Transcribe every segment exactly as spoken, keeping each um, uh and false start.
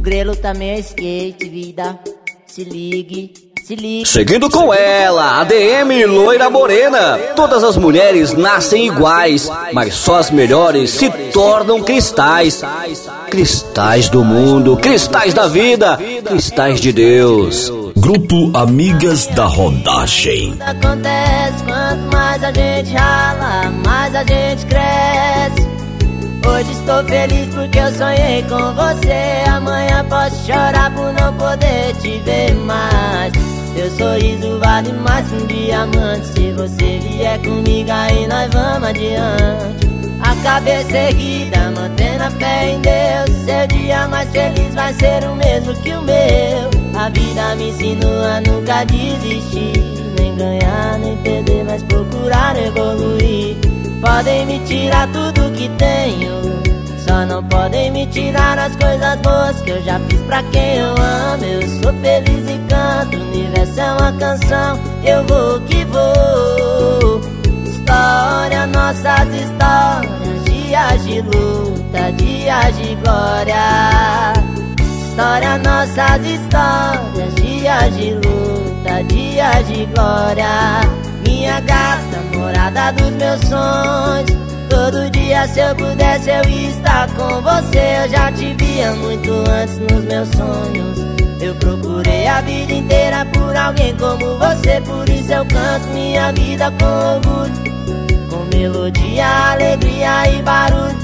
grelo também é skate, vida. Se ligue, se ligue. Seguindo com ela, a D M Loira Morena. Todas as mulheres nascem iguais, mas só as melhores se tornam cristais. Cristais do mundo, cristais da vida, cristais de Deus. Grupo Amigas da Rodagem. Acontece, quanto mais a gente rala, mais a gente cresce. Hoje estou feliz porque eu sonhei com você. Amanhã posso chorar por não poder te ver mais. Teu sorriso vale mais que um diamante. Se você vier comigo aí nós vamos adiante. A cabeça erguida, mantendo a fé em Deus. Seu dia mais feliz vai ser o mesmo que o meu. A vida me ensinou a nunca desistir, nem ganhar, nem perder, mas procurar evoluir. Podem me tirar tudo que tenho, só não podem me tirar as coisas boas que eu já fiz pra quem eu amo. Eu sou feliz e canto, o universo é uma canção, eu vou que vou. História, nossas histórias, dias de luta, dias de glória. História, nossas histórias, dias de luta, dias de glória. Minha gata, morada dos meus sonhos. Todo dia se eu pudesse eu ia estar com você. Eu já te via muito antes nos meus sonhos. Eu procurei a vida inteira por alguém como você. Por isso eu canto minha vida com orgulho, com melodia, alegria e barulho.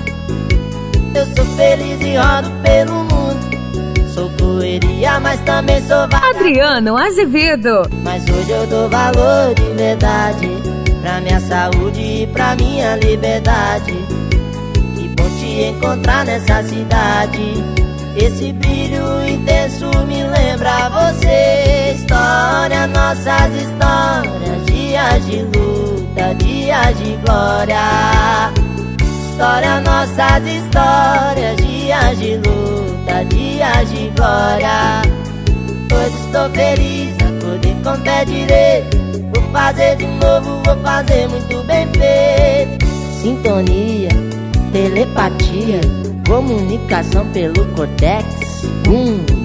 Eu sou feliz e rodo pelo mundo. Sou correria, mas também sou vagabundo. Adriano Azevedo. Mas hoje eu dou valor de verdade pra minha saúde e pra minha liberdade. Que bom te encontrar nessa cidade. Esse brilho intenso me lembra você. História, nossas histórias, dias de luta, dias de glória. História, nossas histórias, dias de luta, dias de glória. Hoje estou feliz, acordei com o pé direito. Vou fazer de novo, vou fazer muito bem feito. Sintonia, telepatia, comunicação pelo cortex. Hum.